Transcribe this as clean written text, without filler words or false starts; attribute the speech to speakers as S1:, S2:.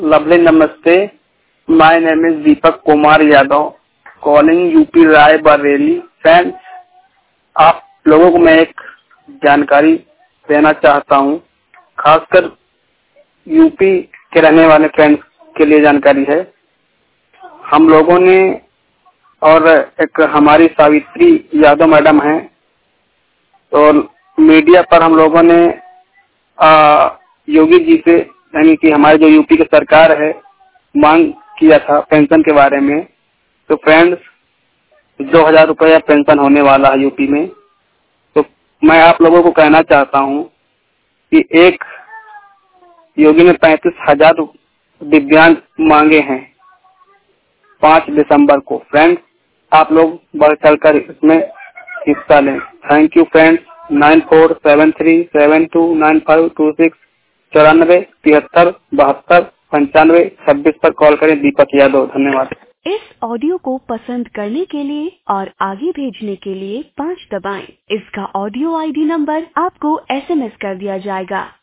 S1: Lovely namaste. My name is Deepak Kumar Yadav, calling UP Rae Bareli. Friends, आप लोगों को मैं एक जानकारी देना चाहता हूँ, खासकर यूपी के रहने वाले फ्रेंड्स के लिए जानकारी है। हम लोगों ने और एक हमारी सावित्री यादव मैडम हैं, तो मीडिया पर हम लोगों ने योगी जी से, यानी कि हमारे जो यूपी की सरकार है, मांग किया था पेंशन के बारे में। तो फ्रेंड्स, 2000 रुपया पेंशन होने वाला है यूपी में। तो मैं आप लोगों को कहना चाहता हूं कि एक योगी ने 35,000 दिव्यांग मांगे हैं 5 दिसंबर को। फ्रेंड्स, आप लोग बढ़ चढ़कर इसमें हिस्सा लें। Thank you friends. 9473729526 94 73 72 95 26 पर कॉल करें। दीपक यादव। धन्यवाद।
S2: इस ऑडियो को पसंद करने के लिए और आगे भेजने के लिए 5 दबाएं। इसका ऑडियो आईडी नंबर आपको SMS कर दिया जाएगा।